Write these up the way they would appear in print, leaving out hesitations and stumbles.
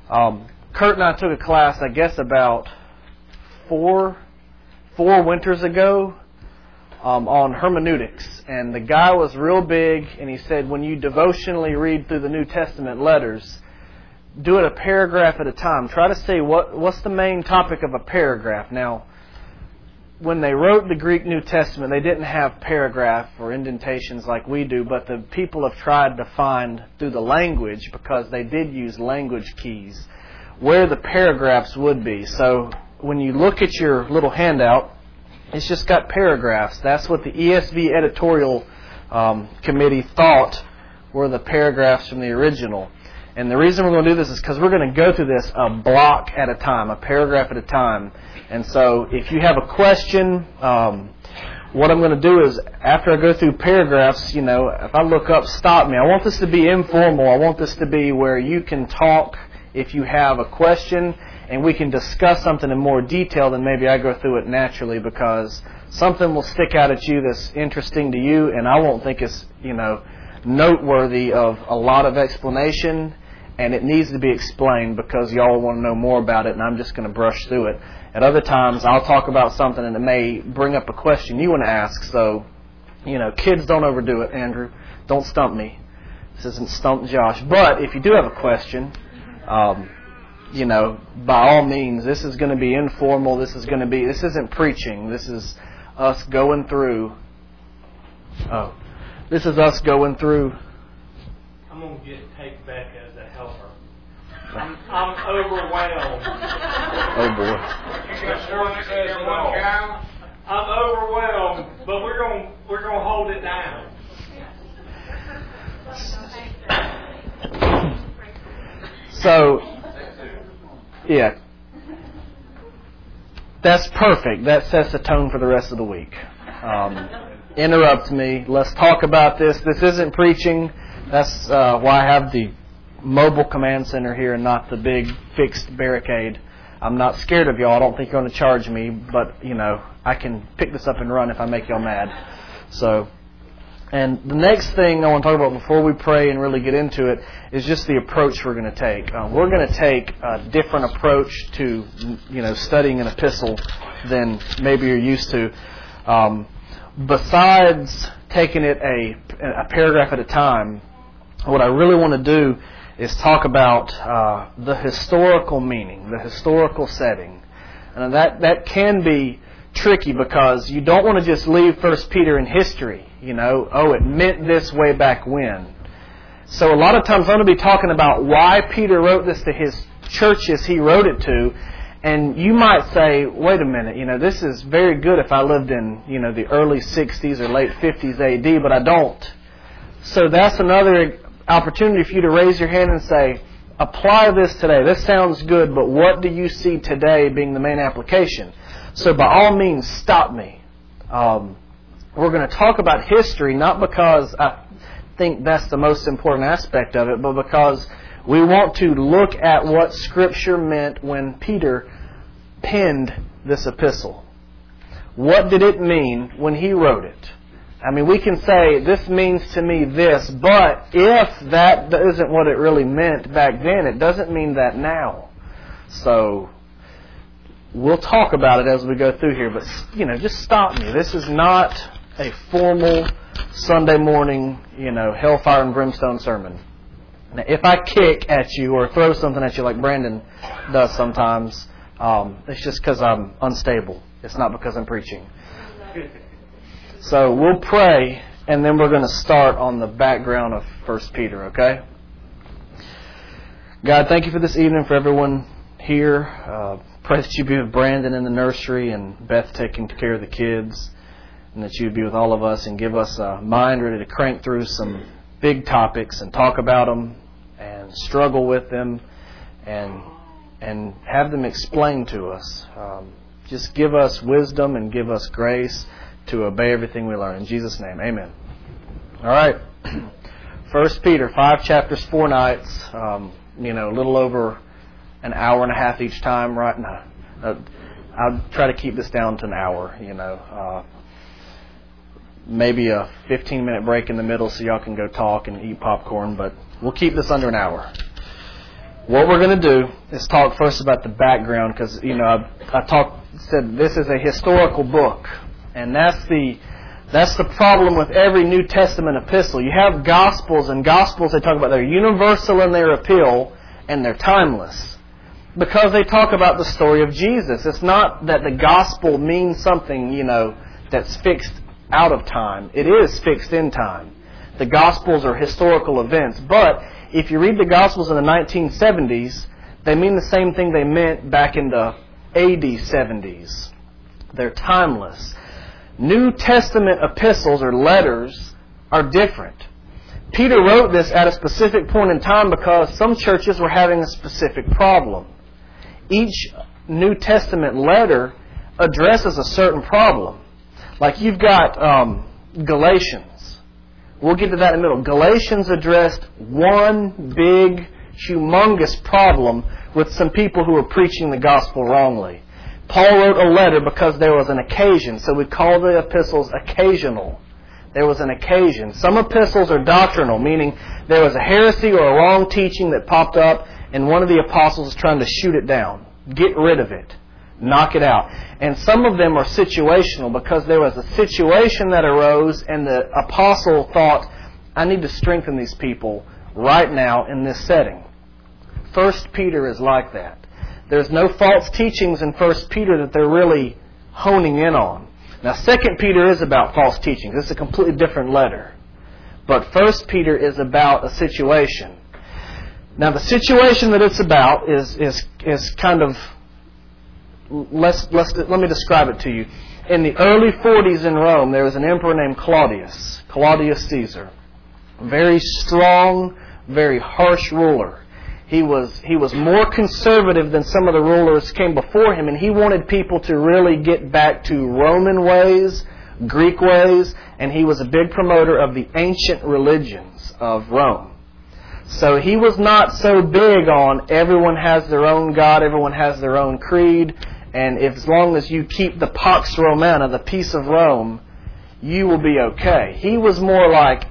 Kurt and I took a class, I guess, about four winters ago on hermeneutics. And the guy was real big, and he said when you devotionally read through the New Testament letters, do it a paragraph at a time. Try to say what's the main topic of a paragraph. Now, when they wrote the Greek New Testament, they didn't have paragraph or indentations like we do, but the people have tried to find through the language, because they did use language keys, where the paragraphs would be. So when you look at your little handout, it's just got paragraphs. That's what the ESV editorial committee thought were the paragraphs from the original. And the reason we're going to do this is because we're going to go through this a block at a time, a paragraph at a time. And so if you have a question, what I'm going to do is after I go through paragraphs, if I look up, stop me. I want this to be informal. I want this to be where you can talk if you have a question, and we can discuss something in more detail than maybe I go through it naturally, because something will stick out at you that's interesting to you, and I won't think it's, noteworthy of a lot of explanation, and it needs to be explained because y'all want to know more about it, and I'm just going to brush through it. At other times, I'll talk about something and it may bring up a question you want to ask. So, kids, don't overdo it, Andrew. Don't stump me. This isn't Stump Josh. But if you do have a question, by all means, this is going to be informal. This isn't preaching. This is us going through. This is us going through. I'm going to get take back as a helper. I'm overwhelmed. Oh boy. I'm overwhelmed, but we're going to hold it down. So, yeah. That's perfect. That sets the tone for the rest of the week. Interrupt me. Let's talk about this. This isn't preaching. That's why I have the mobile command center here and not the big fixed barricade. I'm not scared of y'all. I don't think you're going to charge me, but, I can pick this up and run if I make y'all mad. So, and the next thing I want to talk about before we pray and really get into it is just the approach we're going to take. We're going to take a different approach to, studying an epistle than maybe you're used to. Besides taking it a paragraph at a time, what I really want to do is talk about the historical meaning, the historical setting. And that can be tricky because you don't want to just leave 1 Peter in history. It meant this way back when. So a lot of times I'm going to be talking about why Peter wrote this to his churches he wrote it to. And you might say, wait a minute, this is very good if I lived in, the early 60s or late 50s AD, but I don't. So that's another opportunity for you to raise your hand and say, apply this today. This sounds good, but what do you see today being the main application? So by all means, stop me. We're going to talk about history, not because I think that's the most important aspect of it, but because we want to look at what Scripture meant when Peter penned this epistle. What did it mean when he wrote it? I mean, we can say, this means to me this, but if that isn't what it really meant back then, it doesn't mean that now. So, we'll talk about it as we go through here, but, just stop me. This is not a formal Sunday morning, hellfire and brimstone sermon. Now, if I kick at you or throw something at you like Brandon does sometimes, it's just because I'm unstable. It's not because I'm preaching. So we'll pray, and then we're going to start on the background of 1 Peter, okay? God, thank you for this evening, for everyone here. Pray that you be with Brandon in the nursery and Beth taking care of the kids, and that you be with all of us and give us a mind ready to crank through some big topics and talk about them and struggle with them and have them explained to us. Just give us wisdom and give us grace to obey everything we learn. In Jesus' name, amen. All right. 1 Peter, 5 chapters, 4 nights, a little over an hour and a half each time, right? No, I'll try to keep this down to an hour, maybe a 15-minute break in the middle so y'all can go talk and eat popcorn, but we'll keep this under an hour. What we're going to do is talk first about the background, because I said this is a historical book, and that's the problem with every New Testament epistle. You have Gospels, and Gospels they talk about they're universal in their appeal and they're timeless because they talk about the story of Jesus. It's not that the Gospel means something that's fixed out of time. It is fixed in time. The Gospels are historical events, but if you read the Gospels in the 1970s, they mean the same thing they meant back in the AD 70s. They're timeless. New Testament epistles or letters are different. Peter wrote this at a specific point in time because some churches were having a specific problem. Each New Testament letter addresses a certain problem. Like you've got Galatians. We'll get to that in the middle. Galatians addressed one big, humongous problem with some people who were preaching the gospel wrongly. Paul wrote a letter because there was an occasion, so we call the epistles occasional. There was an occasion. Some epistles are doctrinal, meaning there was a heresy or a wrong teaching that popped up, and one of the apostles is trying to shoot it down, get rid of it, knock it out. And some of them are situational because there was a situation that arose and the apostle thought, I need to strengthen these people right now in this setting. 1 Peter is like that. There's no false teachings in 1 Peter that they're really honing in on. Now 2 Peter is about false teachings. It's a completely different letter. But 1 Peter is about a situation. Now the situation that it's about is kind of let me describe it to you. In the early 40s in Rome, there was an emperor named Claudius Caesar. Very strong, very harsh ruler. He was more conservative than some of the rulers came before him, and he wanted people to really get back to Roman ways, Greek ways, and he was a big promoter of the ancient religions of Rome. So he was not so big on everyone has their own God, everyone has their own creed, and as long as you keep the Pax Romana, the peace of Rome, you will be okay. He was more like,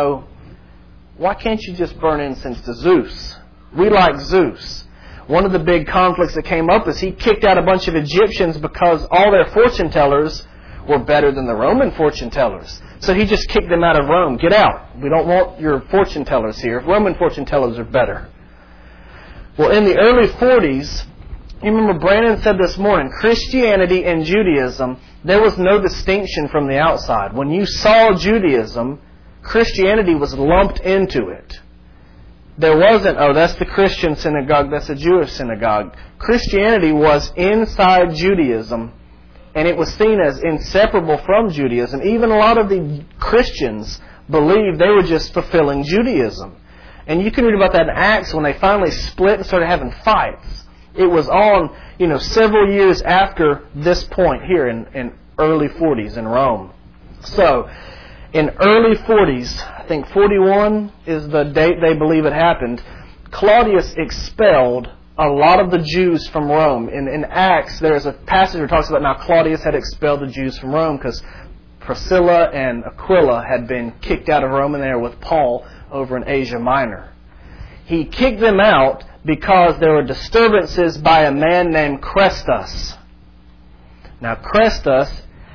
why can't you just burn incense to Zeus? We like Zeus. One of the big conflicts that came up is he kicked out a bunch of Egyptians because all their fortune tellers were better than the Roman fortune tellers. So he just kicked them out of Rome. Get out. We don't want your fortune tellers here. Roman fortune tellers are better. Well, in the early 40s, you remember Brandon said this morning, Christianity and Judaism, there was no distinction from the outside. When you saw Judaism, Christianity was lumped into it. There wasn't, that's the Christian synagogue, that's the Jewish synagogue. Christianity was inside Judaism, and it was seen as inseparable from Judaism. Even a lot of the Christians believed they were just fulfilling Judaism. And you can read about that in Acts when they finally split and started having fights. It was on, several years after this point here in early 40s in Rome. So, in early 40s, I think 41 is the date they believe it happened, Claudius expelled a lot of the Jews from Rome. In Acts, there's a passage that talks about now Claudius had expelled the Jews from Rome because Priscilla and Aquila had been kicked out of Rome and they were with Paul over in Asia Minor. He kicked them out because there were disturbances by a man named Chrestus. Now, Chrestus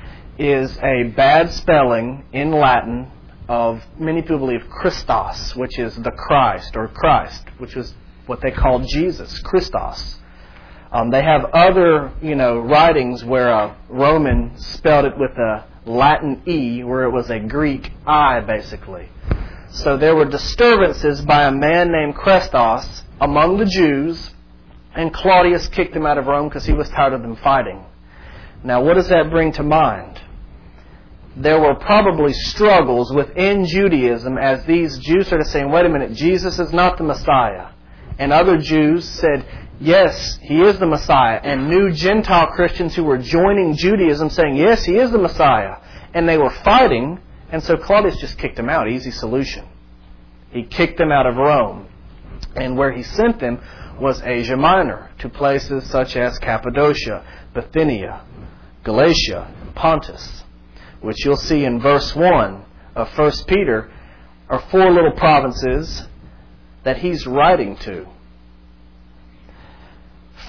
is a bad spelling in Latin of, many people believe, Christos, which is the Christ, or Christ, which was what they called Jesus, Christos. They have other, writings where a Roman spelled it with a Latin E, where it was a Greek I, basically. So there were disturbances by a man named Chrestos among the Jews, and Claudius kicked him out of Rome because he was tired of them fighting. Now, what does that bring to mind? There were probably struggles within Judaism as these Jews started saying, wait a minute, Jesus is not the Messiah. And other Jews said, yes, he is the Messiah. And new Gentile Christians who were joining Judaism saying, yes, he is the Messiah. And they were fighting, and so Claudius just kicked them out. Easy solution. He kicked them out of Rome. And where he sent them was Asia Minor, to places such as Cappadocia, Bithynia, Galatia, Pontus, which you'll see in verse 1 of 1 Peter, are 4 little provinces that he's writing to.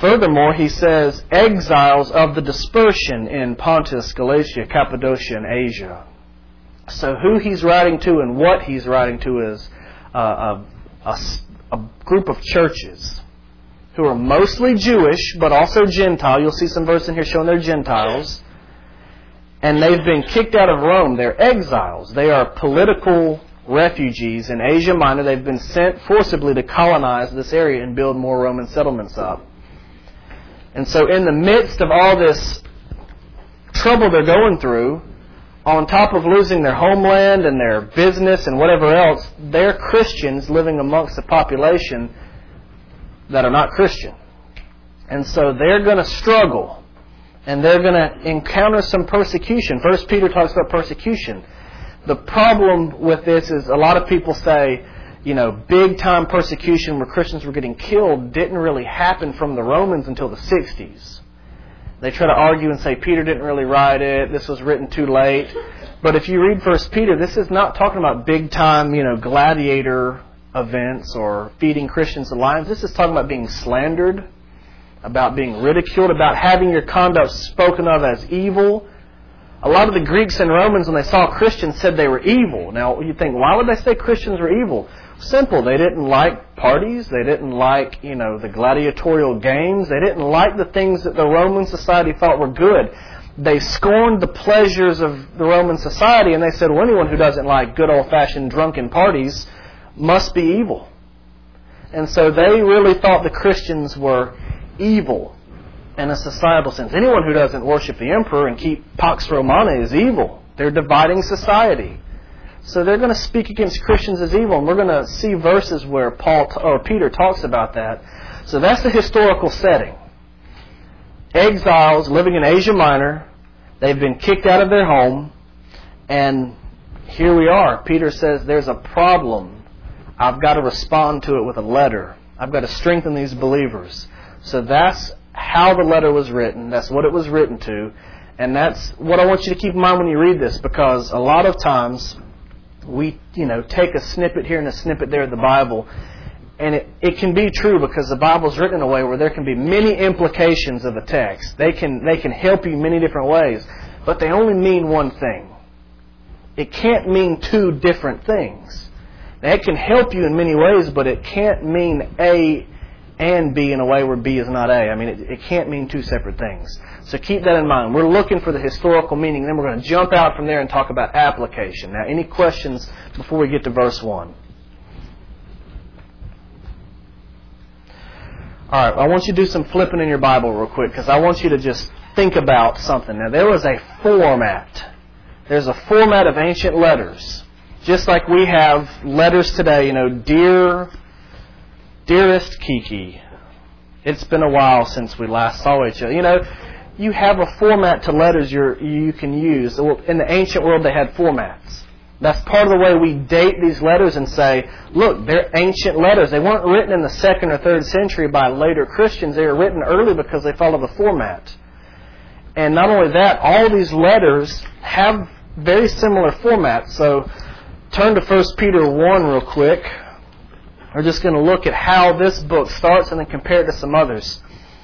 Furthermore, he says, exiles of the dispersion in Pontus, Galatia, Cappadocia, and Asia. So who he's writing to and what he's writing to is a group of churches who are mostly Jewish, but also Gentile. You'll see some verse in here showing they're Gentiles. And they've been kicked out of Rome. They're exiles. They are political refugees in Asia Minor. They've been sent forcibly to colonize this area and build more Roman settlements up. And so in the midst of all this trouble they're going through, on top of losing their homeland and their business and whatever else, they're Christians living amongst a population that are not Christian. And so they're going to struggle. And they're going to encounter some persecution. 1 Peter talks about persecution. The problem with this is a lot of people say, big time persecution where Christians were getting killed didn't really happen from the Romans until the 60s. They try to argue and say Peter didn't really write it, this was written too late. But if you read 1 Peter, this is not talking about big time, gladiator events or feeding Christians to lions. This is talking about being slandered, about being ridiculed, about having your conduct spoken of as evil. A lot of the Greeks and Romans, when they saw Christians, said they were evil. Now, you think, why would they say Christians were evil? Simple. They didn't like parties. They didn't like, the gladiatorial games. They didn't like the things that the Roman society thought were good. They scorned the pleasures of the Roman society, and they said, well, anyone who doesn't like good old-fashioned drunken parties must be evil. And so they really thought the Christians were evil in a societal sense. Anyone who doesn't worship the emperor and keep Pax Romana is evil. They're dividing society. So they're going to speak against Christians as evil, and we're going to see verses where Peter talks about that. So that's the historical setting. Exiles living in Asia Minor. They've been kicked out of their home, and here we are. Peter says there's a problem. I've got to respond to it with a letter. I've got to strengthen these believers. So that's how the letter was written. That's what it was written to. And that's what I want you to keep in mind when you read this, because a lot of times we, take a snippet here and a snippet there of the Bible, and it can be true because the Bible's written in a way where there can be many implications of a text. They can help you many different ways, but they only mean one thing. It can't mean two different things. Now, it can help you in many ways, but it can't mean A and B in a way where B is not A. I mean, it can't mean two separate things. So keep that in mind. We're looking for the historical meaning, and then we're going to jump out from there and talk about application. Now, any questions before we get to verse 1? All right, I want you to do some flipping in your Bible real quick, because I want you to just think about something. Now, there was a format. There's a format of ancient letters. Just like we have letters today, Dearest Kiki, it's been a while since we last saw each other. You have a format to letters you can use. In the ancient world, they had formats. That's part of the way we date these letters and say, look, they're ancient letters. They weren't written in the 2nd or 3rd century by later Christians. They were written early because they follow the format. And not only that, all these letters have very similar formats. So turn to 1 Peter 1 real quick. We're just going to look at how this book starts and then compare it to some others.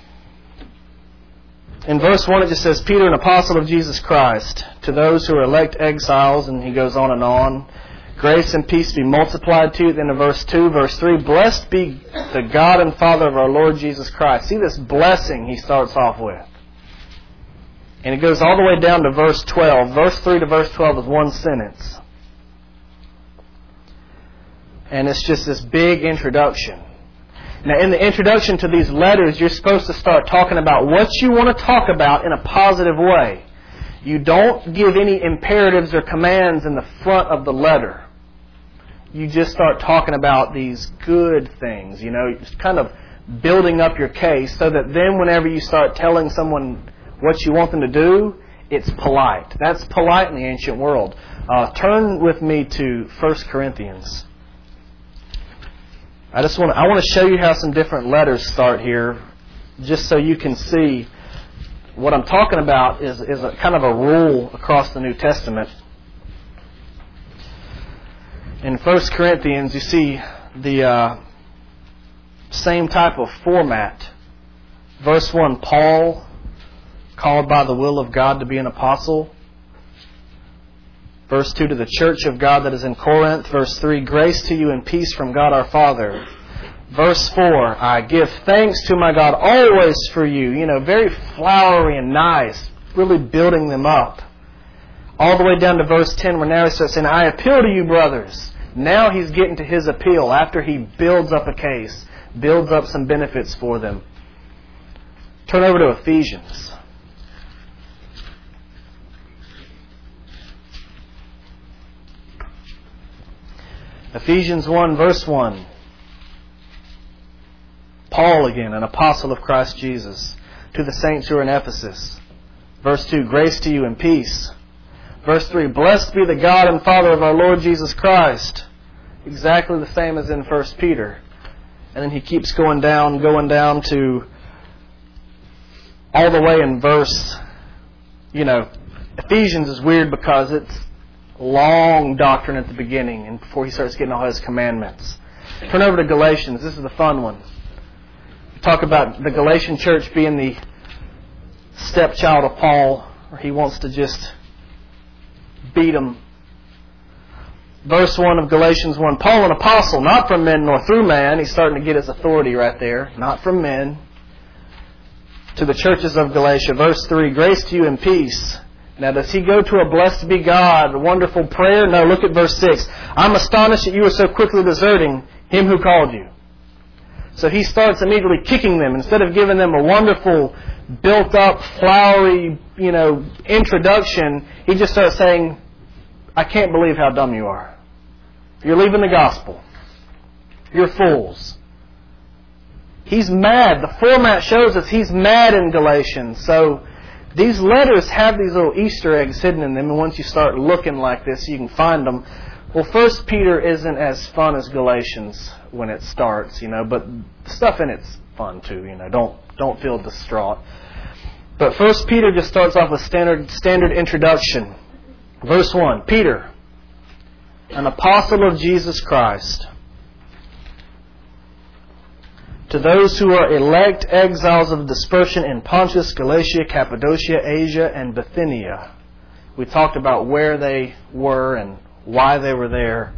In verse 1 it just says, Peter, an apostle of Jesus Christ, to those who are elect exiles, and he goes on and on. Grace and peace be multiplied to you. Then in verse 2, verse 3, blessed be the God and Father of our Lord Jesus Christ. See this blessing he starts off with. And it goes all the way down to verse 12. Verse 3 to verse 12 is one sentence. And it's just this big introduction. Now, in the introduction to these letters, you're supposed to start talking about what you want to talk about in a positive way. You don't give any imperatives or commands in the front of the letter. You just start talking about these good things, just kind of building up your case so that then whenever you start telling someone what you want them to do, it's polite. That's polite in the ancient world. Turn with me to 1 Corinthians. I want to show you how some different letters start here, just so you can see what I'm talking about is a kind of a rule across the New Testament. In 1 Corinthians, you see the same type of format Verse 1, Paul, called by the will of God to be an apostle. Verse 2, to the church of God that is in Corinth. Verse 3, grace to you and peace from God our Father. Verse 4, I give thanks to my God always for you. Very flowery and nice, really building them up. All the way down to verse 10, where now he starts saying, I appeal to you, brothers. Now he's getting to his appeal after he builds up a case, builds up some benefits for them. Turn over to Ephesians. Ephesians 1, verse 1. Paul again, an apostle of Christ Jesus, to the saints who are in Ephesus. Verse 2, grace to you and peace. Verse 3, blessed be the God and Father of our Lord Jesus Christ. Exactly the same as in 1 Peter. And then he keeps going down to all the way in verse, Ephesians is weird because it's long doctrine at the beginning and before he starts getting all his commandments. Turn over to Galatians. This is the fun one. We talk about the Galatian church being the stepchild of Paul, or he wants to just beat them. Verse 1 of Galatians 1, Paul, an apostle, not from men nor through man. He's starting to get his authority right there. Not from men. To the churches of Galatia. Verse 3, grace to you and peace. Now, does he go to a blessed be God, a wonderful prayer? No, look at verse 6. I'm astonished that you are so quickly deserting him who called you. So he starts immediately kicking them. Instead of giving them a wonderful, built-up, flowery, introduction, he just starts saying, I can't believe how dumb you are. You're leaving the gospel. You're fools. He's mad. The format shows us he's mad in Galatians. So these letters have these little Easter eggs hidden in them, and once you start looking like this, you can find them. Well, 1 Peter isn't as fun as Galatians when it starts, but the stuff in it's fun too, Don't feel distraught. But 1 Peter just starts off with standard introduction. Verse 1, Peter, an apostle of Jesus Christ, to those who are elect exiles of dispersion in Pontus, Galatia, Cappadocia, Asia, and Bithynia. We talked about where they were and why they were there.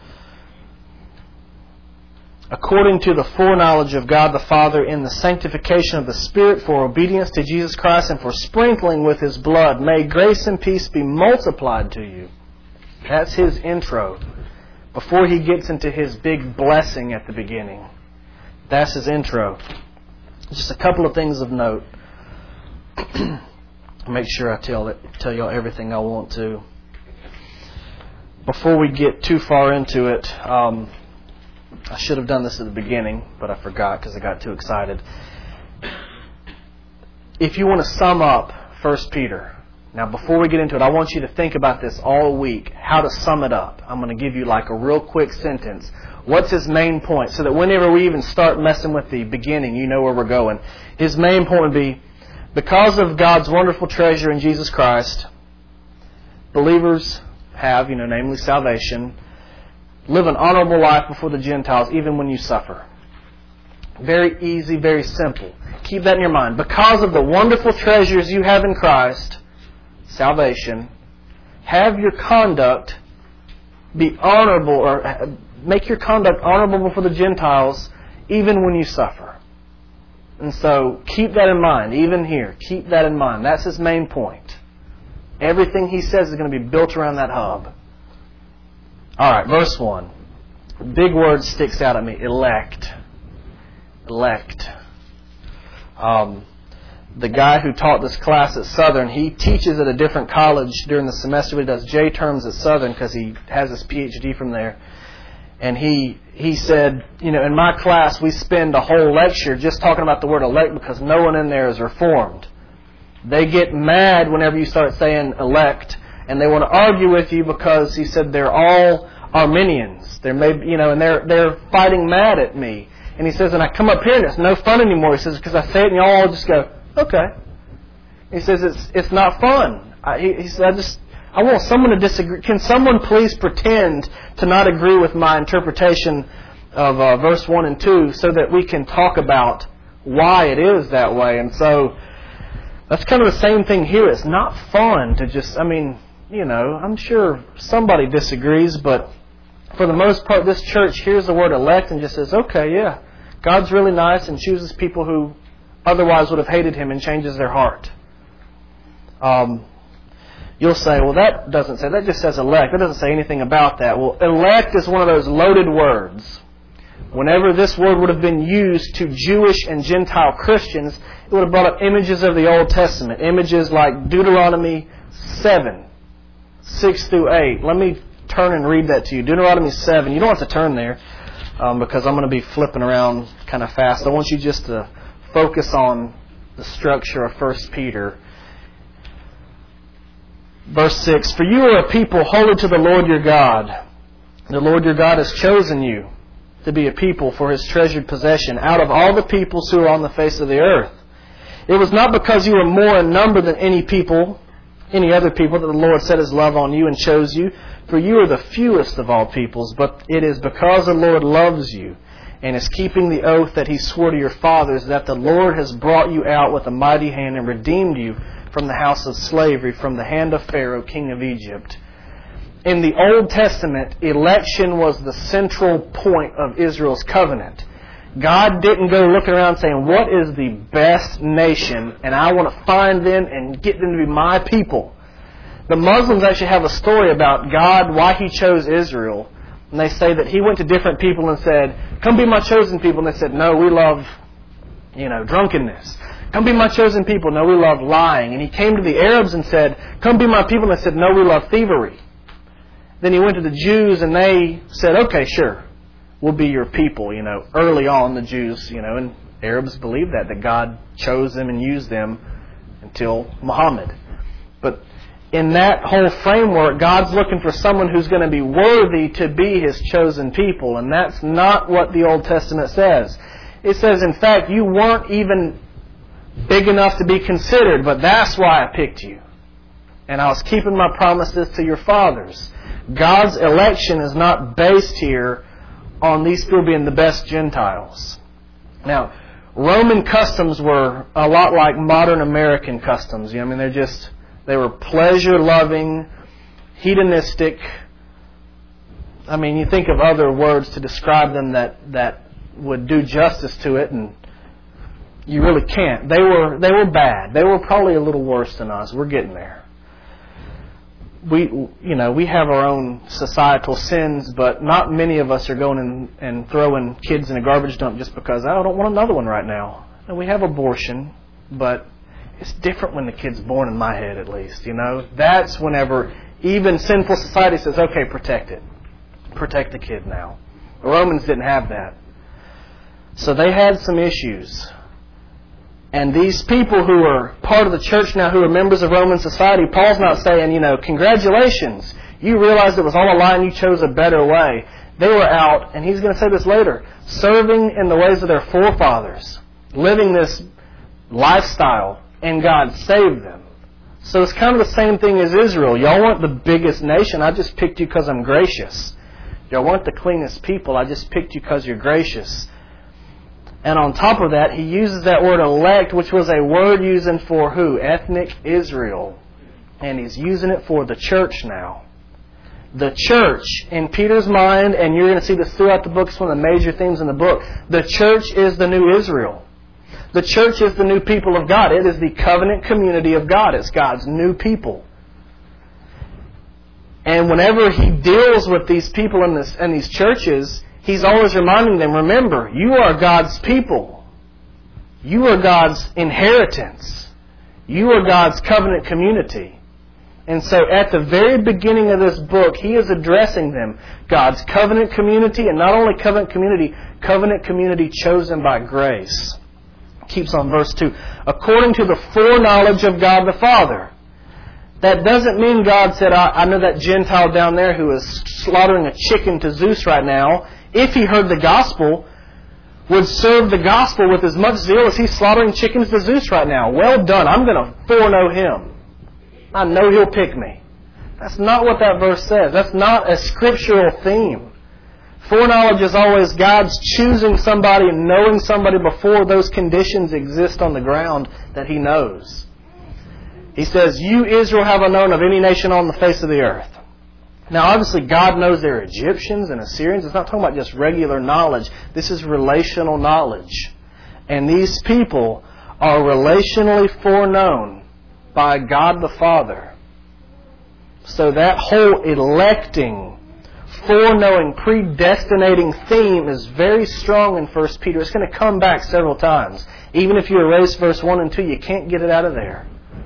According to the foreknowledge of God the Father in the sanctification of the Spirit for obedience to Jesus Christ and for sprinkling with His blood, may grace and peace be multiplied to you. That's his intro. Before he gets into his big blessing at the beginning. That's his intro. Just a couple of things of note. Make sure I tell y'all everything I want to. Before we get too far into it, I should have done this at the beginning, but I forgot because I got too excited. If you want to sum up 1 Peter, now before we get into it, I want you to think about this all week, how to sum it up. I'm going to give you like a real quick sentence. What's his main point? So that whenever we even start messing with the beginning, you know where we're going. His main point would be, because of God's wonderful treasure in Jesus Christ, believers have, namely salvation, live an honorable life before the Gentiles, even when you suffer. Very easy, very simple. Keep that in your mind. Because of the wonderful treasures you have in Christ, salvation, have your conduct be honorable, or make your conduct honorable before the Gentiles, even when you suffer. And so, keep that in mind, even here. Keep that in mind. That's his main point. Everything he says is going to be built around that hub. Alright, verse 1. Big word sticks out at me. Elect. Elect. The guy who taught this class at Southern, he teaches at a different college during the semester, but he does J-terms at Southern because he has his PhD from there. And he said, in my class we spend a whole lecture just talking about the word elect because no one in there is reformed. They get mad whenever you start saying elect, and they want to argue with you because he said they're all Arminians. And they're fighting mad at me. And he says, and I come up here and it's no fun anymore. He says, because I say it and y'all all just go, okay. He says, it's not fun. He said, I want someone to disagree. Can someone please pretend to not agree with my interpretation of verse 1 and 2 so that we can talk about why it is that way. And so that's kind of the same thing here. It's not fun to just, I'm sure somebody disagrees, but for the most part, this church hears the word elect and just says, okay, yeah, God's really nice and chooses people who otherwise would have hated Him and changes their heart. You'll say, well, that doesn't say, that just says elect. That doesn't say anything about that. Well, elect is one of those loaded words. Whenever this word would have been used to Jewish and Gentile Christians, it would have brought up images of the Old Testament. Images like Deuteronomy 7, 6 through 8. Let me turn and read that to you. Deuteronomy 7. You don't have to turn there because I'm going to be flipping around kind of fast. I want you just to focus on the structure of 1 Peter. Verse 6, for you are a people holy to the Lord your God. The Lord your God has chosen you to be a people for His treasured possession out of all the peoples who are on the face of the earth. It was not because you were more in number than any other people, that the Lord set His love on you and chose you, for you are the fewest of all peoples, but it is because the Lord loves you and is keeping the oath that He swore to your fathers, that the Lord has brought you out with a mighty hand and redeemed you from the house of slavery, from the hand of Pharaoh, king of Egypt. In the Old Testament, election was the central point of Israel's covenant. God didn't go looking around saying, what is the best nation, and I want to find them and get them to be my people. The Muslims actually have a story about God, why He chose Israel. And they say that He went to different people and said, come be my chosen people. And they said, no, we love, drunkenness. Come be my chosen people. No, we love lying. And He came to the Arabs and said, come be my people. And they said, no, we love thievery. Then He went to the Jews and they said, okay, sure, we'll be your people. Early on the Jews, and Arabs believed that God chose them and used them until Muhammad. But in that whole framework, God's looking for someone who's going to be worthy to be His chosen people. And that's not what the Old Testament says. It says, in fact, you weren't even big enough to be considered, but that's why I picked you. And I was keeping my promises to your fathers. God's election is not based here on these people being the best Gentiles. Now, Roman customs were a lot like modern American customs. They were pleasure-loving, hedonistic. You think of other words to describe them that would do justice to it, and you really can't. They were bad. They were probably a little worse than us. We're getting there. We have our own societal sins, but not many of us are going and throwing kids in a garbage dump just because I don't want another one right now. And we have abortion, but it's different when the kid's born, in my head at least. That's whenever even sinful society says, okay, protect it. Protect the kid now. The Romans didn't have that. So they had some issues. And these people who are part of the church now, who are members of Roman society, Paul's not saying, congratulations, you realized it was all a lie and you chose a better way. They were out, and he's going to say this later, serving in the ways of their forefathers, living this lifestyle, and God saved them. So it's kind of the same thing as Israel. Y'all weren't the biggest nation. I just picked you because I'm gracious. Y'all weren't the cleanest people. I just picked you because you're gracious. And on top of that, he uses that word elect, which was a word using for who? Ethnic Israel. And he's using it for the church now. The church, in Peter's mind, and you're going to see this throughout the book, it's one of the major themes in the book, the church is the new Israel. The church is the new people of God. It is the covenant community of God. It's God's new people. And whenever he deals with these people in these churches, he's always reminding them, remember, you are God's people. You are God's inheritance. You are God's covenant community. And so at the very beginning of this book, he is addressing them, God's covenant community, and not only covenant community chosen by grace. Keeps on verse 2. According to the foreknowledge of God the Father. That doesn't mean God said, I know that Gentile down there who is slaughtering a chicken to Zeus right now, if he heard the gospel, would serve the gospel with as much zeal as he's slaughtering chickens to Zeus right now. Well done. I'm going to foreknow him. I know he'll pick me. That's not what that verse says. That's not a scriptural theme. Foreknowledge is always God's choosing somebody and knowing somebody before those conditions exist on the ground that He knows. He says, you, Israel, have I known of any nation on the face of the earth. Now, obviously, God knows there are Egyptians and Assyrians. It's not talking about just regular knowledge. This is relational knowledge. And these people are relationally foreknown by God the Father. So that whole electing, foreknowing, predestinating theme is very strong in 1 Peter. It's going to come back several times. Even if you erase verse 1 and 2, you can't get it out of there.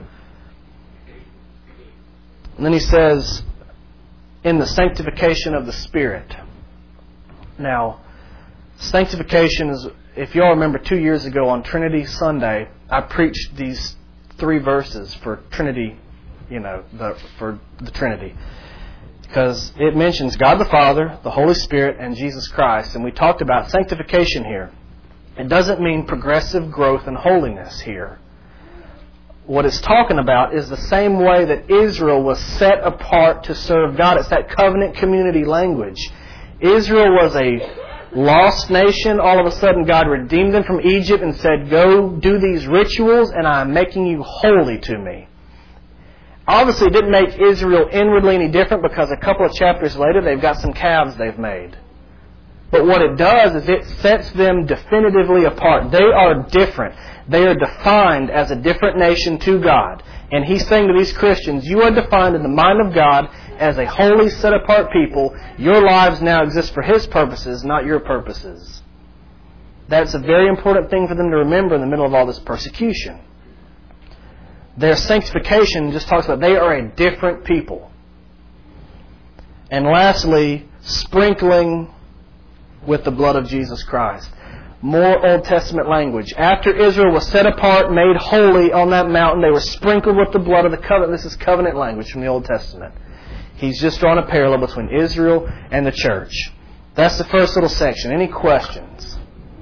And then he says, in the sanctification of the Spirit. Now, sanctification is, if you all remember 2 years ago on Trinity Sunday, I preached these 3 verses for Trinity, for the Trinity. Because it mentions God the Father, the Holy Spirit, and Jesus Christ. And we talked about sanctification here. It doesn't mean progressive growth in holiness here. What it's talking about is the same way that Israel was set apart to serve God. It's that covenant community language. Israel was a lost nation. All of a sudden God redeemed them from Egypt and said, go do these rituals and I'm making you holy to me. Obviously, it didn't make Israel inwardly any different because a couple of chapters later they've got some calves they've made. But what it does is it sets them definitively apart. They are different. They are defined as a different nation to God. And He's saying to these Christians, you are defined in the mind of God as a holy, set-apart people. Your lives now exist for His purposes, not your purposes. That's a very important thing for them to remember in the middle of all this persecution. Their sanctification just talks about they are a different people. And lastly, sprinkling with the blood of Jesus Christ. More Old Testament language. After Israel was set apart, made holy on that mountain, they were sprinkled with the blood of the covenant. This is covenant language from the Old Testament. He's just drawn a parallel between Israel and the church. That's the first little section. Any questions?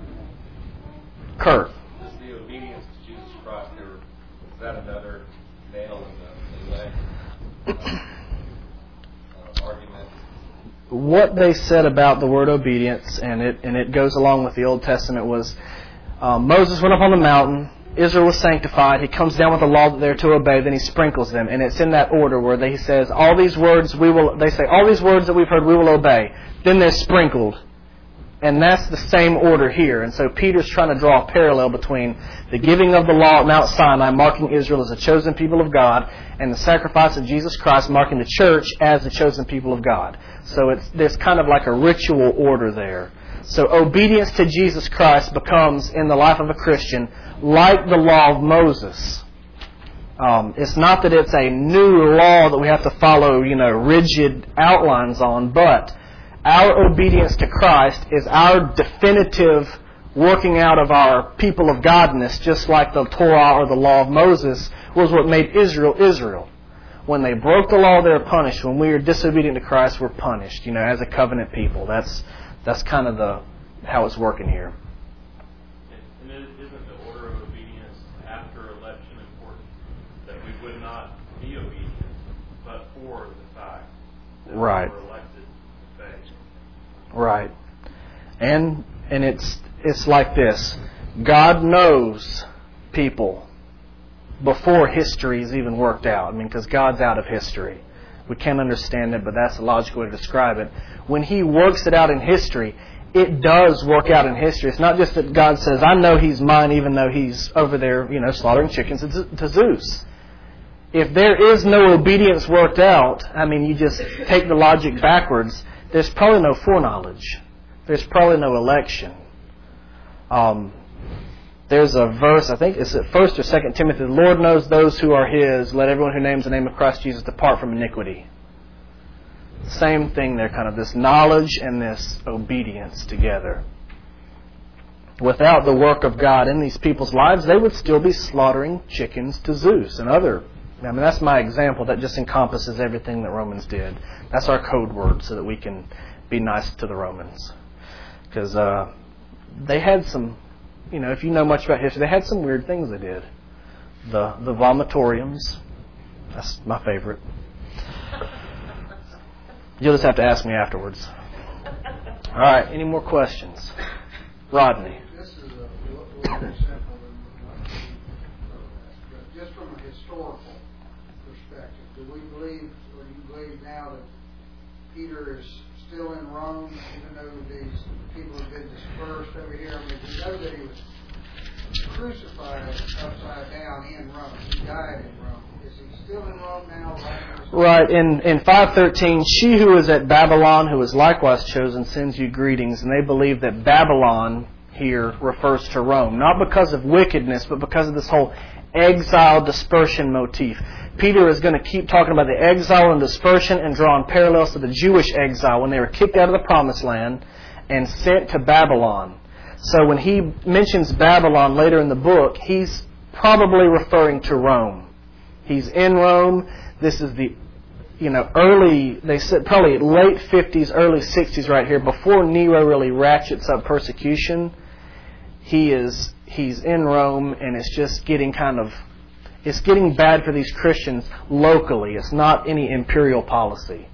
Kurt. Is the obedience to Jesus Christ here, is that another nail in the leg argument? What they said about the word obedience, and it goes along with the Old Testament, was Moses went up on the mountain, Israel was sanctified, he comes down with a law that they're to obey, then he sprinkles them, and it's in that order where he says, all these words that we've heard we will obey, then they're sprinkled. And that's the same order here. And so Peter's trying to draw a parallel between the giving of the law at Mount Sinai, marking Israel as a chosen people of God, and the sacrifice of Jesus Christ, marking the church as the chosen people of God. So there's kind of like a ritual order there. So obedience to Jesus Christ becomes, in the life of a Christian, like the law of Moses. It's not that it's a new law that we have to follow, rigid outlines on, but our obedience to Christ is our definitive working out of our people of Godness, just like the Torah or the law of Moses was what made Israel Israel. When they broke the law, they were punished. When we are disobedient to Christ, we're punished, as a covenant people. That's kind of how it's working here. And isn't the order of obedience after election important? That we would not be obedient, but for the fact that Right. we were elected to faith. Right. And it's like this. God knows people before history is even worked out. Because God's out of history. We can't understand it, but that's the logical way to describe it. When He works it out in history, it does work out in history. It's not just that God says, I know He's mine, even though He's over there, slaughtering chickens to Zeus. If there is no obedience worked out, you just take the logic backwards, there's probably no foreknowledge. There's probably no election. There's a verse, I think it's at 1 or 2 Timothy, the Lord knows those who are His, let everyone who names the name of Christ Jesus depart from iniquity. Same thing there, kind of this knowledge and this obedience together. Without the work of God in these people's lives, they would still be slaughtering chickens to Zeus and other. That's my example. That just encompasses everything that Romans did. That's our code word so that we can be nice to the Romans. Because they had some, if you know much about history, they had some weird things they did. The vomitoriums. That's my favorite. You'll just have to ask me afterwards. All right, any more questions? Rodney. This is a little more simple than but just from a historical perspective, do we believe, or do you believe now that Peter is still in Rome, even though these people have been dispersed over here? I mean, we know that he was crucified upside down in Rome. He died in Rome. Is he still in Rome now? Right. In 513, she who is at Babylon, who is likewise chosen, sends you greetings. And they believe that Babylon here refers to Rome. Not because of wickedness, but because of this whole exile dispersion motif. Peter is going to keep talking about the exile and dispersion and drawing parallels to the Jewish exile when they were kicked out of the Promised Land and sent to Babylon. So when he mentions Babylon later in the book, he's probably referring to Rome. He's in Rome. This is the, early, they said probably late 50s, early 60s right here, before Nero really ratchets up persecution. He's in Rome, and it's just getting it's getting bad for these Christians locally. It's not any imperial policy.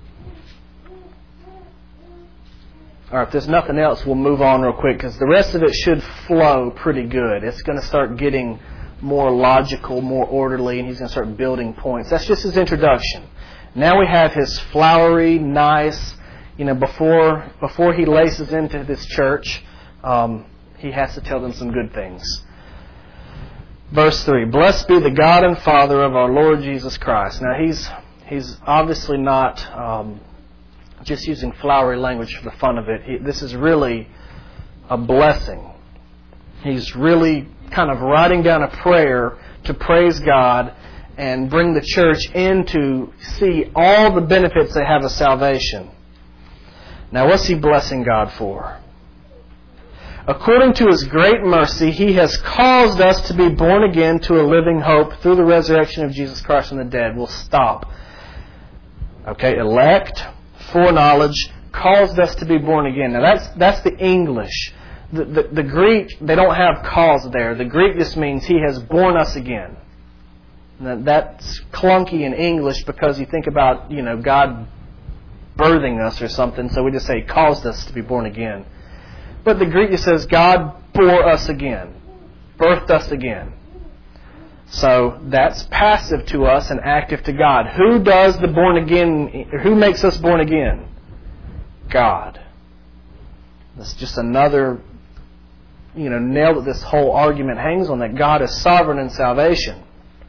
All right, if there's nothing else, we'll move on real quick because the rest of it should flow pretty good. It's going to start getting more logical, more orderly, and he's going to start building points. That's just his introduction. Now we have his flowery, nice, before he laces into this church, he has to tell them some good things. Verse 3, Blessed be the God and Father of our Lord Jesus Christ. Now he's obviously not just using flowery language for the fun of it. This is really a blessing. He's really kind of writing down a prayer to praise God and bring the church in to see all the benefits they have of salvation. Now what's he blessing God for? According to His great mercy, He has caused us to be born again to a living hope through the resurrection of Jesus Christ from the dead. We'll stop. Okay, elect, foreknowledge, caused us to be born again. Now that's the English. The Greek, they don't have cause there. The Greek just means He has born us again. Now, that's clunky in English because you think about, God birthing us or something, so we just say caused us to be born again. But the Greek just says God bore us again, birthed us again. So that's passive to us and active to God. Who does the born again? Who makes us born again? God. That's just another, nail that this whole argument hangs on, that God is sovereign in salvation.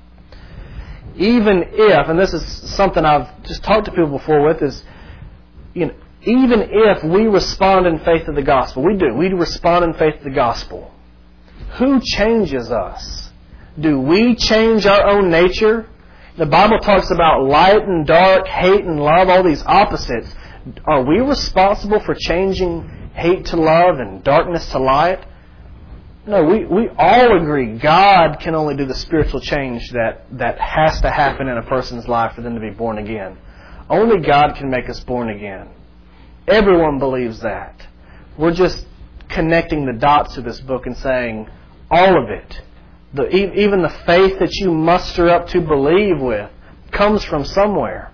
Even if, and this is something I've just talked to people before with, is, even if we respond in faith to the gospel, we respond in faith to the gospel. Who changes us? Do we change our own nature? The Bible talks about light and dark, hate and love, all these opposites. Are we responsible for changing hate to love and darkness to light? No, we all agree God can only do the spiritual change that has to happen in a person's life for them to be born again. Only God can make us born again. Everyone believes that. We're just connecting the dots to this book and saying all of it. Even the faith that you muster up to believe with comes from somewhere.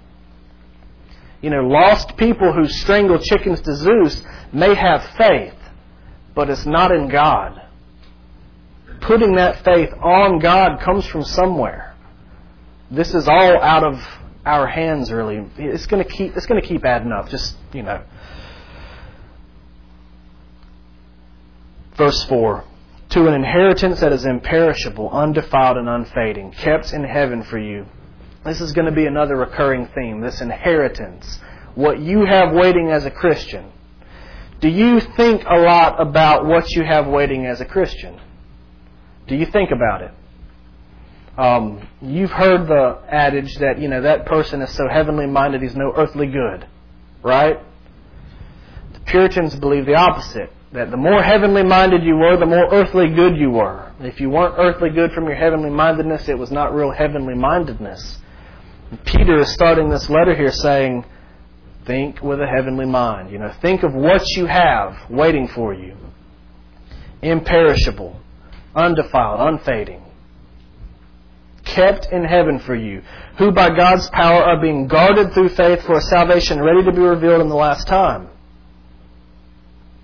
Lost people who strangle chickens to Zeus may have faith, but it's not in God. Putting that faith on God comes from somewhere. This is all out of our hands, really. It's going to keep adding up. Just, Verse 4. To an inheritance that is imperishable, undefiled, and unfading, kept in heaven for you. This is going to be another recurring theme, this inheritance. What you have waiting as a Christian. Do you think a lot about what you have waiting as a Christian? Do you think about it? You've heard the adage that, that person is so heavenly minded he's no earthly good. Right? The Puritans believe the opposite. That the more heavenly minded you were, the more earthly good you were. If you weren't earthly good from your heavenly mindedness, it was not real heavenly mindedness. And Peter is starting this letter here saying, think with a heavenly mind. Think of what you have waiting for you. Imperishable, undefiled, unfading. Kept in heaven for you, who by God's power are being guarded through faith for a salvation ready to be revealed in the last time.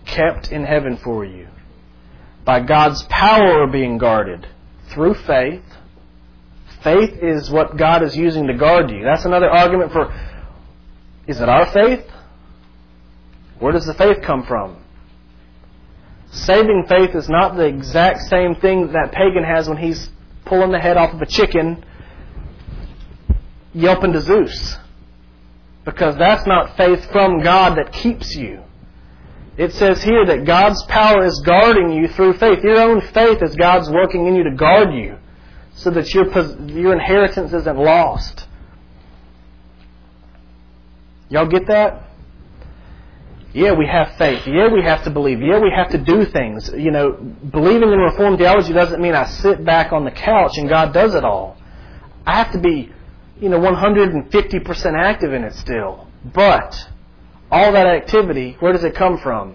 kept in heaven for you. By God's power are being guarded through faith. Faith is what God is using to guard you. That's another argument for, is it our faith? Where does the faith come from? Saving faith is not the exact same thing that pagan has when he's pulling the head off of a chicken, yelping to Zeus. Because that's not faith from God that keeps you. It says here that God's power is guarding you through faith. Your own faith is God's working in you to guard you so that your inheritance isn't lost. Y'all get that? Yeah, we have faith. Yeah, we have to believe. Yeah, we have to do things. You know, believing in Reformed theology doesn't mean I sit back on the couch and God does it all. I have to be, 150% active in it still. But all that activity, where does it come from?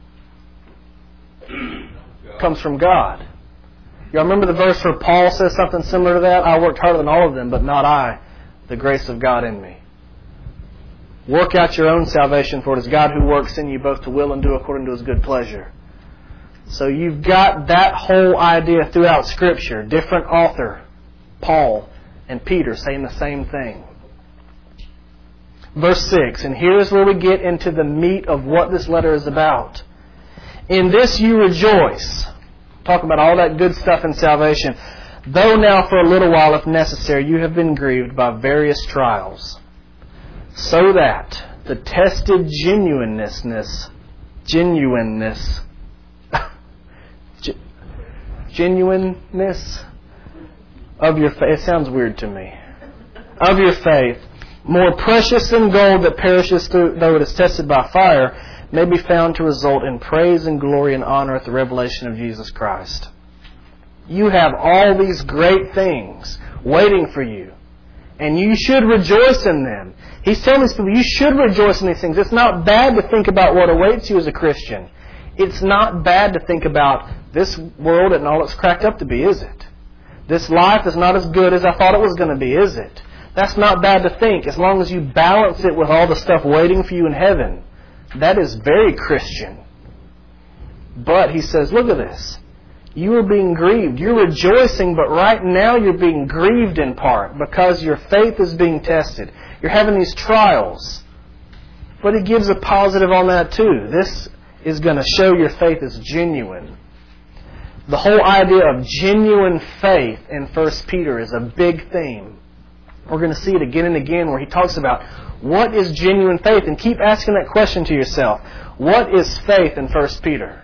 It comes from God. Y'all remember the verse where Paul says something similar to that? I worked harder than all of them, but not I, the grace of God in me. Work out your own salvation, for it is God who works in you both to will and do according to His good pleasure. So you've got that whole idea throughout Scripture. Different author, Paul and Peter, saying the same thing. Verse 6, and here is where we get into the meat of what this letter is about. In this you rejoice. Talking about all that good stuff in salvation. Though now for a little while, if necessary, you have been grieved by various trials. So that the tested genuineness of your faith, it sounds weird to me, of your faith, more precious than gold that perishes though it is tested by fire, may be found to result in praise and glory and honor at the revelation of Jesus Christ. You have all these great things waiting for you, and you should rejoice in them. He's telling these people, you should rejoice in these things. It's not bad to think about what awaits you as a Christian. It's not bad to think about this world and all it's cracked up to be, is it? This life is not as good as I thought it was going to be, is it? That's not bad to think, as long as you balance it with all the stuff waiting for you in heaven. That is very Christian. But he says, look at this. You are being grieved. You're rejoicing, but right now you're being grieved in part because your faith is being tested. You're having these trials. But he gives a positive on that too. This is going to show your faith is genuine. The whole idea of genuine faith in 1 Peter is a big theme. We're going to see it again and again where he talks about what is genuine faith, and keep asking that question to yourself. What is faith in 1 Peter?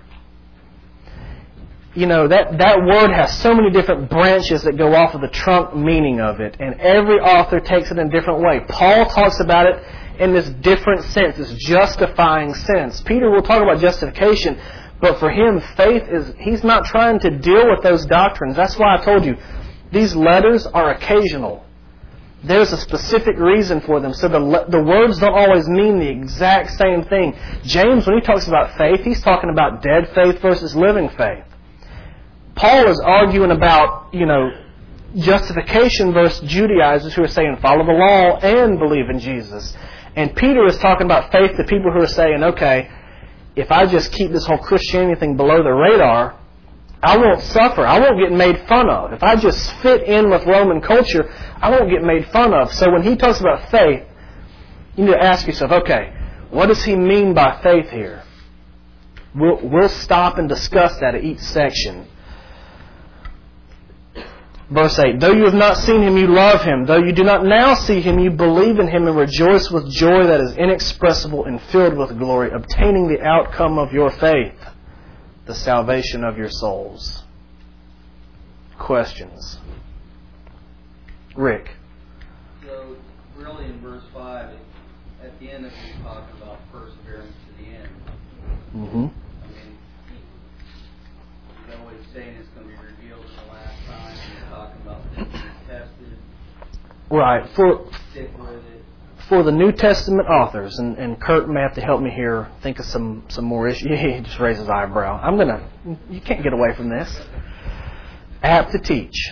That word has so many different branches that go off of the trunk meaning of it, and every author takes it in a different way. Paul talks about it in this different sense, this justifying sense. Peter will talk about justification, but for him, faith he's not trying to deal with those doctrines. That's why I told you, these letters are occasional. There's a specific reason for them. So the words don't always mean the exact same thing. James, when he talks about faith, he's talking about dead faith versus living faith. Paul is arguing about, justification versus Judaizers who are saying follow the law and believe in Jesus. And Peter is talking about faith to people who are saying, okay, if I just keep this whole Christianity thing below the radar, I won't suffer. I won't get made fun of. If I just fit in with Roman culture, I won't get made fun of. So when he talks about faith, you need to ask yourself, okay, what does he mean by faith here? We'll stop and discuss that at each section. Verse 8, though you have not seen Him, you love Him. Though you do not now see Him, you believe in Him and rejoice with joy that is inexpressible and filled with glory, obtaining the outcome of your faith, the salvation of your souls. Questions? Rick. So, really in verse 5, at the end of it, you talk about perseverance to the end. Mm-hmm. You know what he's saying is going to be revealed in the last time. He's talking about things being tested. Right. Stick with it. For the New Testament authors, and Kurt may have to help me here think of some more issues. He just raised his eyebrow. You can't get away from this. Apt to teach.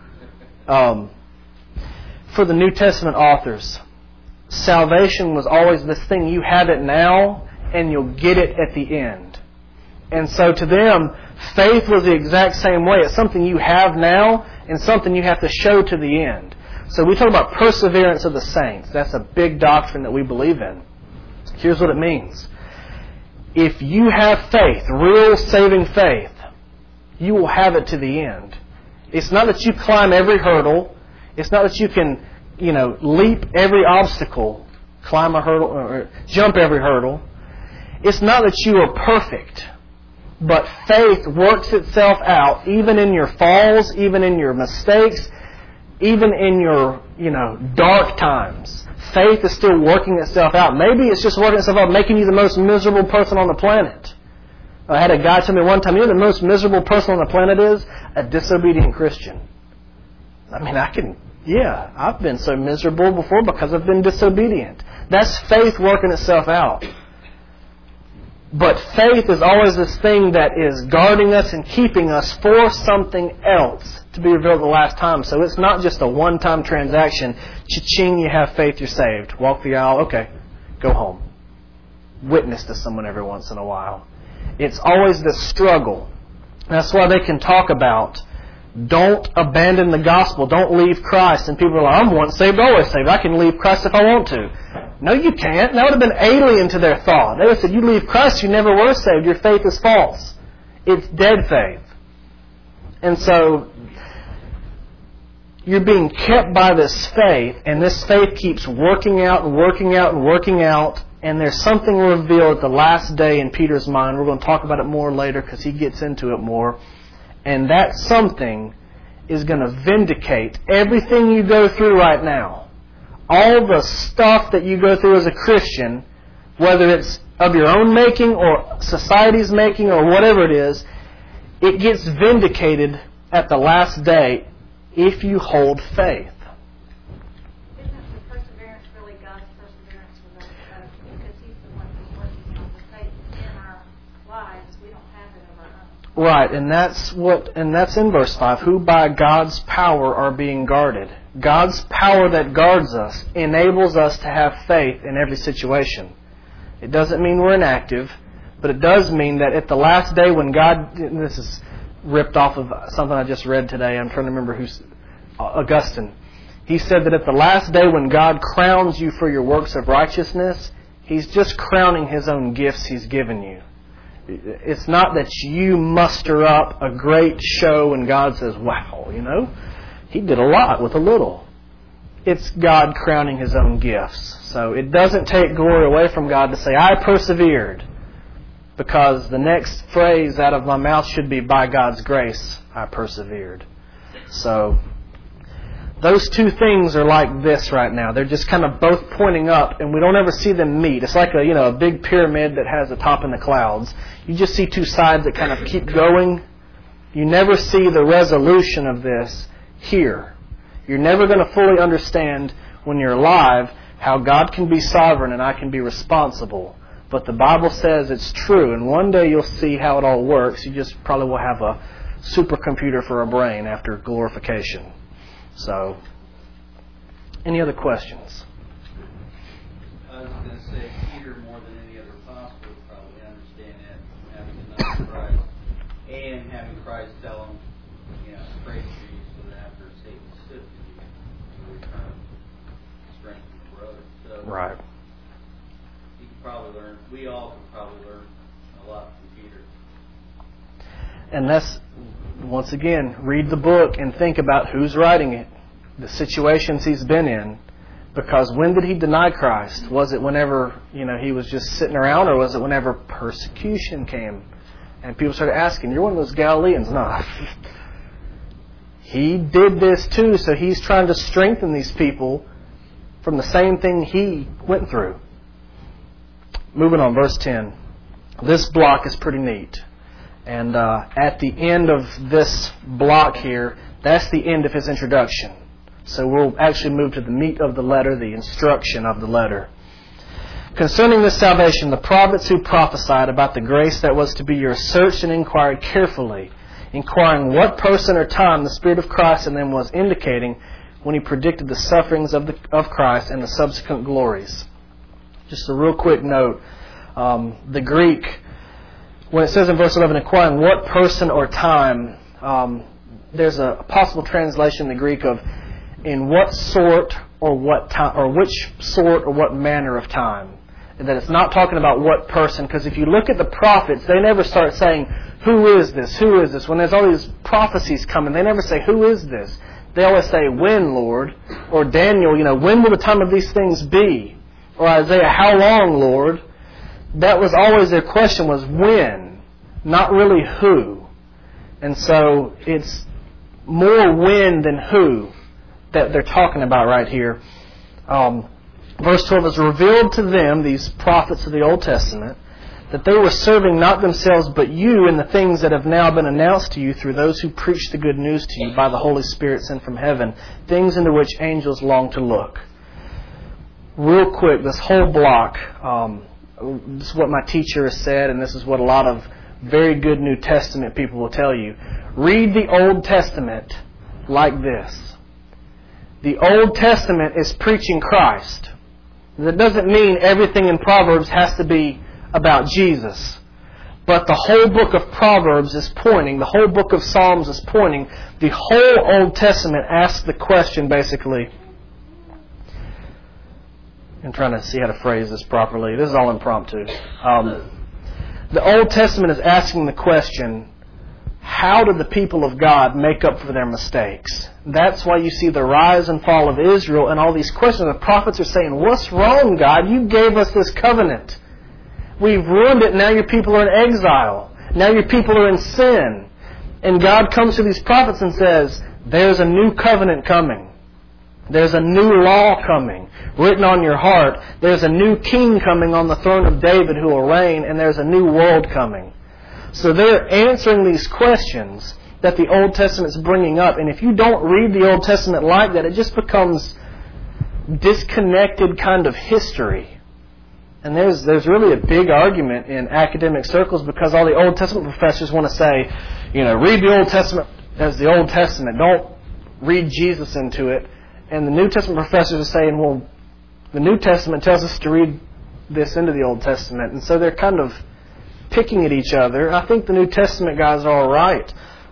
For the New Testament authors, salvation was always this thing. You have it now, and you'll get it at the end. And so to them, faith was the exact same way. It's something you have now and something you have to show to the end. So we talk about perseverance of the saints. That's a big doctrine that we believe in. Here's what it means. If you have faith, real saving faith, you will have it to the end. It's not that you climb every hurdle. It's not that you can, leap every obstacle, climb a hurdle, or jump every hurdle. It's not that you are perfect. But faith works itself out even in your falls, even in your mistakes, even in your, dark times. Faith is still working itself out. Maybe it's just working itself out, making you the most miserable person on the planet. I had a guy tell me one time, the most miserable person on the planet is? A disobedient Christian. I mean, I've been so miserable before because I've been disobedient. That's faith working itself out. But faith is always this thing that is guarding us and keeping us for something else to be revealed the last time. So it's not just a one-time transaction. Cha-ching, you have faith, you're saved. Walk the aisle, okay, go home. Witness to someone every once in a while. It's always this struggle. That's why they can talk about don't abandon the gospel, don't leave Christ. And people are like, I'm once saved, always saved. I can leave Christ if I want to. No, you can't. That would have been alien to their thought. They would have said, you leave Christ, you never were saved. Your faith is false. It's dead faith. And so you're being kept by this faith, and this faith keeps working out and working out and working out, and there's something revealed at the last day in Peter's mind. We're going to talk about it more later because he gets into it more. And that something is going to vindicate everything you go through right now. All the stuff that you go through as a Christian, whether it's of your own making or society's making or whatever it is, it gets vindicated at the last day if you hold faith. Isn't the perseverance really God's perseverance with us? Because He's the one who's working on the faith in our lives. We don't have it of our own. Right, and that's in verse 5. Who by God's power are being guarded. God's power that guards us enables us to have faith in every situation. It doesn't mean we're inactive, but it does mean that at the last day when God, and this is ripped off of something I just read today, I'm trying to remember who's, Augustine. He said that at the last day when God crowns you for your works of righteousness, He's just crowning His own gifts He's given you. It's not that you muster up a great show and God says, wow, He did a lot with a little. It's God crowning His own gifts. So it doesn't take glory away from God to say, I persevered. Because the next phrase out of my mouth should be, by God's grace, I persevered. So those two things are like this right now. They're just kind of both pointing up, and we don't ever see them meet. It's like a big pyramid that has a top in the clouds. You just see two sides that kind of keep going. You never see the resolution of this here. You're never going to fully understand when you're alive how God can be sovereign and I can be responsible. But the Bible says it's true, and one day you'll see how it all works. You just probably will have a supercomputer for a brain after glorification. So, any other questions? I was going to say, Peter, more than any other apostle, would probably understand that, having denied Christ, and having Christ tell him, pray for you so that after Satan sifted you, you return strength and growth. So, right. You could probably learn, we all could probably learn a lot from Peter. And that's, once again, read the book and think about who's writing it, the situations he's been in. Because when did he deny Christ? Was it whenever, he was just sitting around, or was it whenever persecution came? And people started asking, you're one of those Galileans. No. He did this too, so he's trying to strengthen these people from the same thing he went through. Moving on, verse 10. This block is pretty neat. And at the end of this block here, that's the end of his introduction. So we'll actually move to the meat of the letter, the instruction of the letter. Concerning this salvation, the prophets who prophesied about the grace that was to be yours searched and inquired carefully, inquiring what person or time the Spirit of Christ in them was indicating when He predicted the sufferings of Christ and the subsequent glories. Just a real quick note. The Greek when it says in verse 11, inquiring what person or time, there's a possible translation in the Greek of in what sort or what time, or which sort or what manner of time. And that it's not talking about what person, because if you look at the prophets, they never start saying, who is this? Who is this? When there's all these prophecies coming, they never say, who is this? They always say, when, Lord? Or Daniel, when will the time of these things be? Or Isaiah, how long, Lord? That was always their question, was when, not really who. And so it's more when than who that they're talking about right here. Verse 12 is revealed to them, these prophets of the Old Testament, that they were serving not themselves but you in the things that have now been announced to you through those who preach the good news to you by the Holy Spirit sent from heaven, things into which angels long to look. Real quick, this whole block, this is what my teacher has said, and this is what a lot of very good New Testament people will tell you. Read the Old Testament like this. The Old Testament is preaching Christ. That doesn't mean everything in Proverbs has to be about Jesus. But the whole book of Proverbs is pointing, the whole book of Psalms is pointing, the whole Old Testament asks the question basically. I'm trying to see how to phrase this properly. This is all impromptu. The Old Testament is asking the question, how did the people of God make up for their mistakes? That's why you see the rise and fall of Israel and all these questions. The prophets are saying, what's wrong, God? You gave us this covenant. We've ruined it. Now your people are in exile. Now your people are in sin. And God comes to these prophets and says, there's a new covenant coming. There's a new law coming, written on your heart. There's a new king coming on the throne of David who will reign, and there's a new world coming. So they're answering these questions that the Old Testament is bringing up. And if you don't read the Old Testament like that, it just becomes disconnected kind of history. And there's really a big argument in academic circles because all the Old Testament professors want to say, read the Old Testament as the Old Testament. Don't read Jesus into it. And the New Testament professors are saying, well, the New Testament tells us to read this into the Old Testament. And so they're kind of picking at each other. I think the New Testament guys are all right.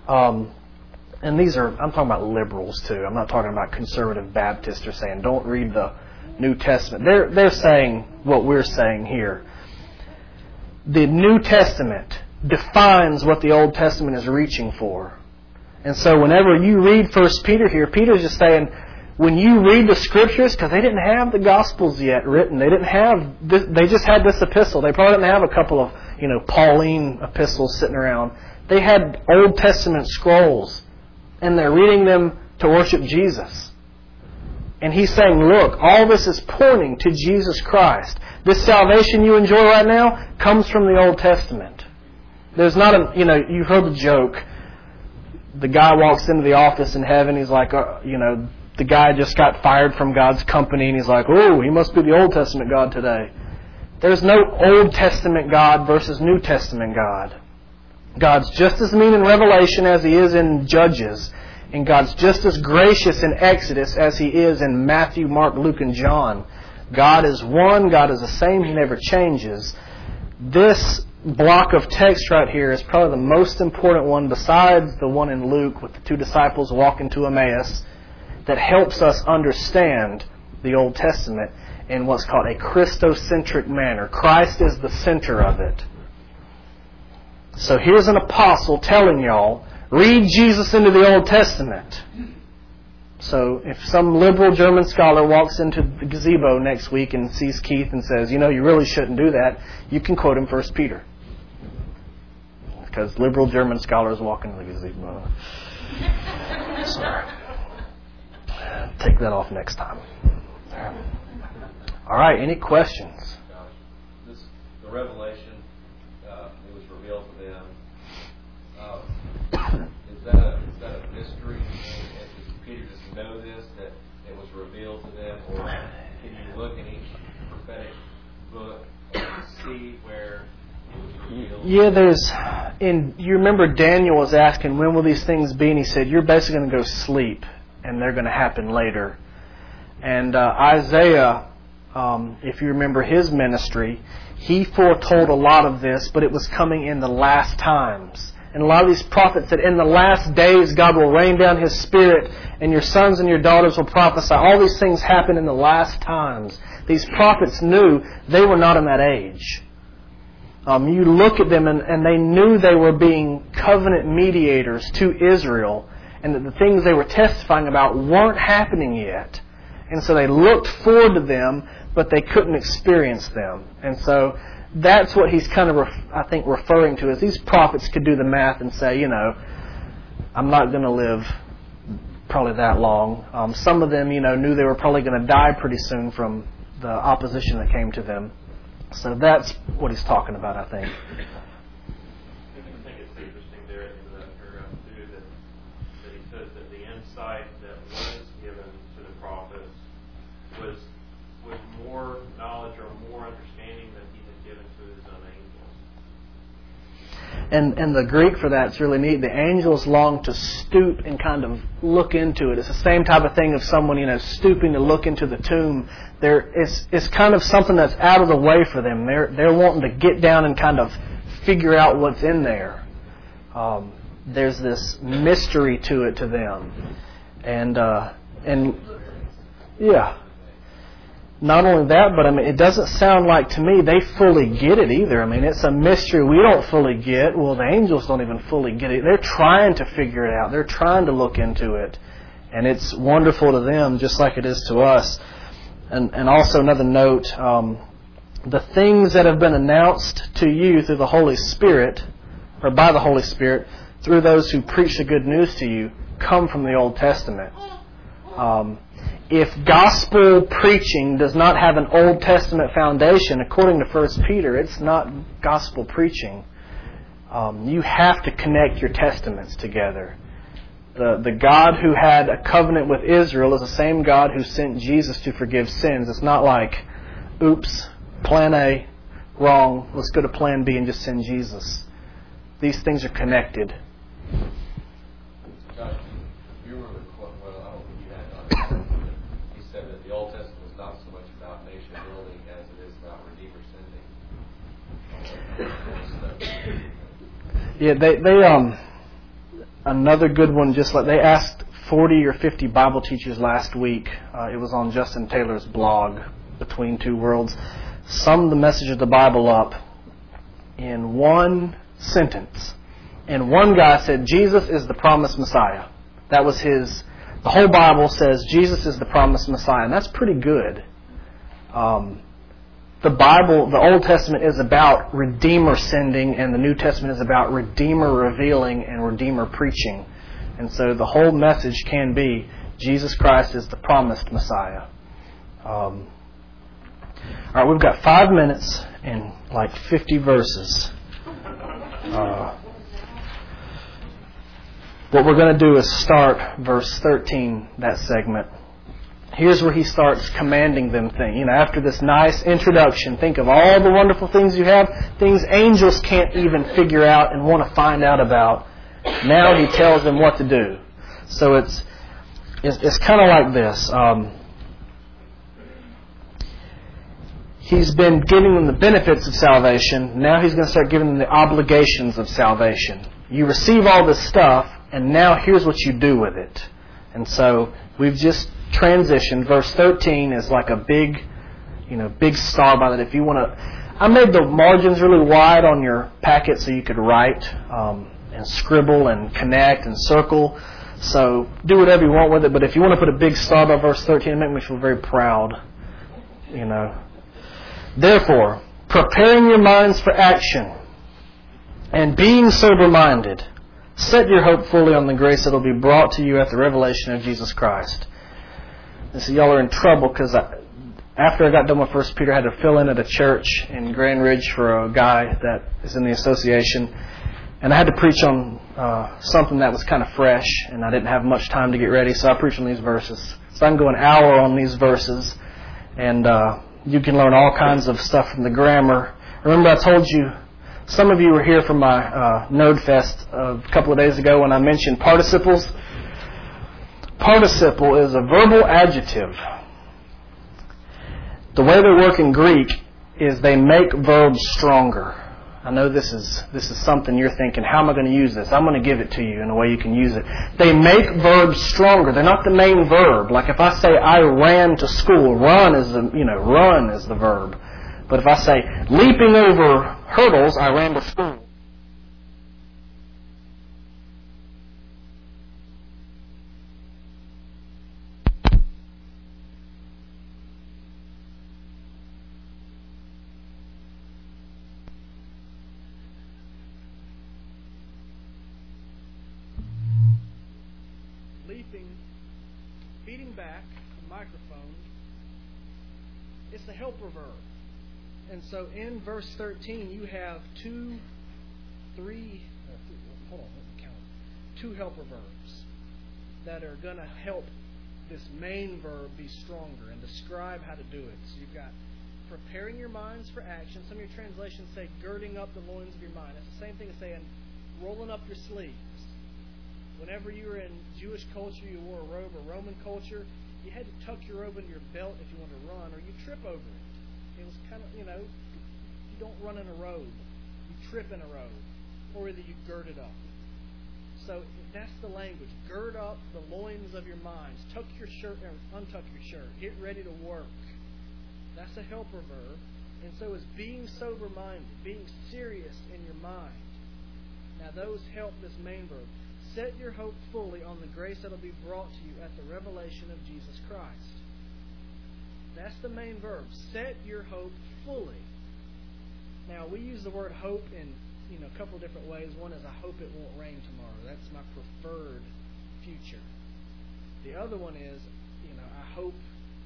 And I'm talking about liberals too. I'm not talking about conservative Baptists who are saying, don't read the New Testament. They're saying what we're saying here. The New Testament defines what the Old Testament is reaching for. And so whenever you read 1 Peter here, Peter's just saying, when you read the Scriptures, because they didn't have the Gospels yet written, they didn't have this, they just had this epistle. They probably didn't have a couple of Pauline epistles sitting around. They had Old Testament scrolls, and they're reading them to worship Jesus. And he's saying, look, all this is pointing to Jesus Christ. This salvation you enjoy right now comes from the Old Testament. There's not you've heard the joke. The guy walks into the office in heaven, he's like, the guy just got fired from God's company, and he's like, oh, he must be the Old Testament God today. There's no Old Testament God versus New Testament God. God's just as mean in Revelation as He is in Judges. And God's just as gracious in Exodus as He is in Matthew, Mark, Luke, and John. God is one. God is the same. He never changes. This block of text right here is probably the most important one besides the one in Luke with the two disciples walking to Emmaus that helps us understand the Old Testament in what's called a Christocentric manner. Christ is the center of it. So here's an apostle telling y'all, read Jesus into the Old Testament. So if some liberal German scholar walks into the gazebo next week and sees Keith and says, you really shouldn't do that, you can quote him 1 Peter. Because liberal German scholars walk into the gazebo. Sorry. Take that off next time. All right, any questions? The revelation, it was revealed to them. Is that a mystery? Does Peter just know this, that it was revealed to them? Or can you look in each prophetic book and see where it was revealed? Yeah, you remember Daniel was asking, when will these things be? And he said, you're basically going to go sleep, and they're going to happen later. And Isaiah if you remember his ministry, he foretold a lot of this, but it was coming in the last times. And a lot of these prophets said, in the last days God will rain down His Spirit, and your sons and your daughters will prophesy. All these things happen in the last times. These prophets knew they were not in that age. You look at them, and they knew they were being covenant mediators to Israel, and that the things they were testifying about weren't happening yet. And so they looked forward to them, but they couldn't experience them. And so that's what he's kind of, I think, referring to, is these prophets could do the math and say, I'm not going to live probably that long. Some of them, knew they were probably going to die pretty soon from the opposition that came to them. So that's what he's talking about, I think. I think it's interesting there at the end of that paragraph, too, that he says that the insight that was given to the prophets was more knowledge or more understanding than he had given to his own angels. And the Greek for that's really neat. The angels long to stoop and kind of look into it. It's the same type of thing of someone, stooping to look into the tomb. It's kind of something that's out of the way for them. They're wanting to get down and kind of figure out what's in there. There's this mystery to it to them. And yeah. Not only that, but it doesn't sound like to me they fully get it either. It's a mystery we don't fully get. Well, the angels don't even fully get it. They're trying to figure it out. They're trying to look into it. And it's wonderful to them just like it is to us. And also another note, the things that have been announced to you through the Holy Spirit, or by the Holy Spirit, through those who preach the good news to you, come from the Old Testament. If gospel preaching does not have an Old Testament foundation, according to 1 Peter, it's not gospel preaching. You have to connect your testaments together. The God who had a covenant with Israel is the same God who sent Jesus to forgive sins. It's not like, oops, plan A, wrong, let's go to plan B and just send Jesus. These things are connected. Josh, you were the quote, well, I don't think you had on he said that the Old Testament was not so much about nation building as it is about Redeemer sending. Yeah, they another good one, just like they asked 40 or 50 Bible teachers last week. It was on Justin Taylor's blog, Between Two Worlds. Summed the message of the Bible up in one sentence. And one guy said, Jesus is the promised Messiah. That was his. The whole Bible says Jesus is the promised Messiah, and that's pretty good. The Bible, the Old Testament is about Redeemer sending, and the New Testament is about Redeemer revealing and Redeemer preaching. And so the whole message can be Jesus Christ is the promised Messiah. All right, we've got 5 minutes and like 50 verses. What we're going to do is start verse 13, that segment. Here's where he starts commanding them things. After this nice introduction, think of all the wonderful things you have, things angels can't even figure out and want to find out about. Now he tells them what to do. So it's kind of like this. He's been giving them the benefits of salvation. Now he's going to start giving them the obligations of salvation. You receive all this stuff, and now here's what you do with it. And so we've just transitioned. Verse 13 is like a big star by that. If you want to, I made the margins really wide on your packet so you could write and scribble and connect and circle. So do whatever you want with it. But if you want to put a big star by verse 13, it makes me feel very proud. Therefore, preparing your minds for action and being sober-minded, set your hope fully on the grace that will be brought to you at the revelation of Jesus Christ. And so y'all are in trouble because after I got done with 1 Peter, I had to fill in at a church in Grand Ridge for a guy that is in the association. And I had to preach on something that was kind of fresh, and I didn't have much time to get ready, so I preached on these verses. So I can go an hour on these verses, and you can learn all kinds of stuff from the grammar. Remember I told you, some of you were here for my Nerd Fest a couple of days ago when I mentioned participles. Participle is a verbal adjective The way they work in Greek is they make verbs stronger. I know this is something you're thinking, how am I going to use this? I'm going to give it to you in a way you can use it. They make verbs stronger. They're not the main verb. Like if I say I ran to school, run is the verb. But if I say leaping over hurdles, I ran to school. Feeding back a microphone, it's the helper verb. And so in verse 13 you have two helper verbs that are going to help this main verb be stronger and describe how to do it. So you've got preparing your minds for action. Some of your translations say girding up the loins of your mind. It's the same thing as saying rolling up your sleeves. Whenever you were in Jewish culture, you wore a robe, or Roman culture, you had to tuck your robe into your belt if you wanted to run, or you trip over it. It was kind of, you don't run in a robe. You trip in a robe. Or either you gird it up. So that's the language. Gird up the loins of your minds. Tuck your shirt, or untuck your shirt. Get ready to work. That's a helper verb. And so is being sober-minded, being serious in your mind. Now those help this main verb. Set your hope fully on the grace that will be brought to you at the revelation of Jesus Christ. That's the main verb. Set your hope fully. Now, we use the word hope in a couple of different ways. One is I hope it won't rain tomorrow. That's my preferred future. The other one is, I hope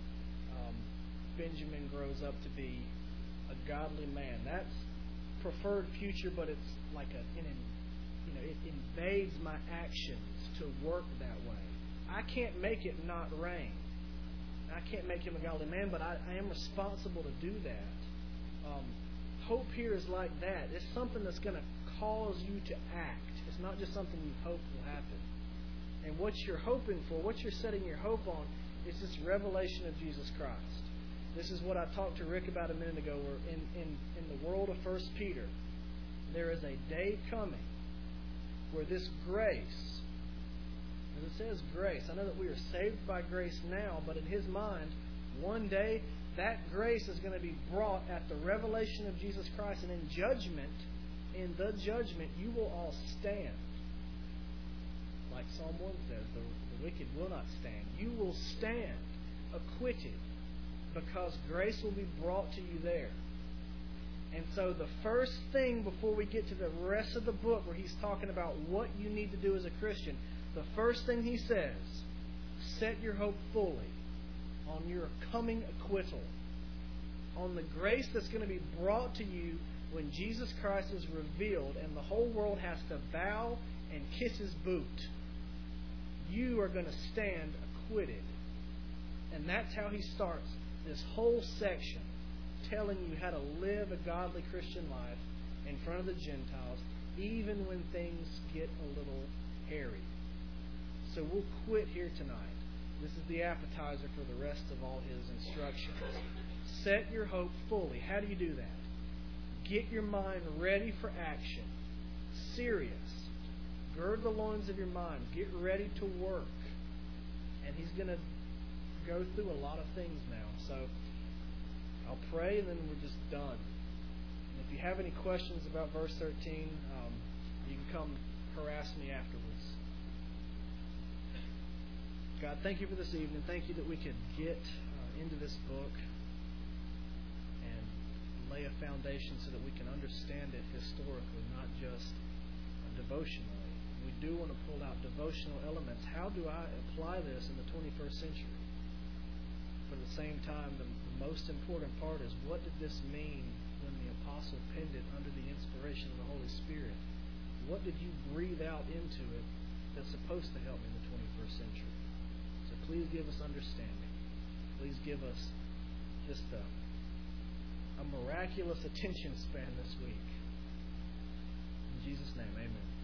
Benjamin grows up to be a godly man. That's preferred future, but it's like it invades my actions to work that way. I can't make it not rain. I can't make him a godly man, but I am responsible to do that. Hope here is like that. It's something that's going to cause you to act. It's not just something you hope will happen. And what you're hoping for, what you're setting your hope on, is this revelation of Jesus Christ. This is what I talked to Rick about a minute ago, where in the world of 1 Peter, there is a day coming where this grace, as it says grace, I know that we are saved by grace now, but in his mind, one day that grace is going to be brought at the revelation of Jesus Christ, and in the judgment, you will all stand. Like Psalm 1 says, the wicked will not stand. You will stand acquitted because grace will be brought to you there. And so the first thing before we get to the rest of the book where he's talking about what you need to do as a Christian, the first thing he says, set your hope fully on your coming acquittal, on the grace that's going to be brought to you when Jesus Christ is revealed and the whole world has to bow and kiss his boot. You are going to stand acquitted. And that's how he starts this whole section, telling you how to live a godly Christian life in front of the Gentiles, even when things get a little hairy. So we'll quit here tonight. This is the appetizer for the rest of all his instructions. Set your hope fully. How do you do that? Get your mind ready for action. Serious. Gird the loins of your mind. Get ready to work. And he's going to go through a lot of things now. So I'll pray and then we're just done. And if you have any questions about verse 13, you can come harass me afterwards. God, thank you for this evening. Thank you that we could get into this book and lay a foundation so that we can understand it historically, not just devotionally. We do want to pull out devotional elements. How do I apply this in the 21st century? But at the same time, the most important part is, what did this mean when the apostle penned it under the inspiration of the Holy Spirit? What did you breathe out into it that's supposed to help me in the 21st century? So please give us understanding. Please give us just a miraculous attention span this week. In Jesus' name, amen.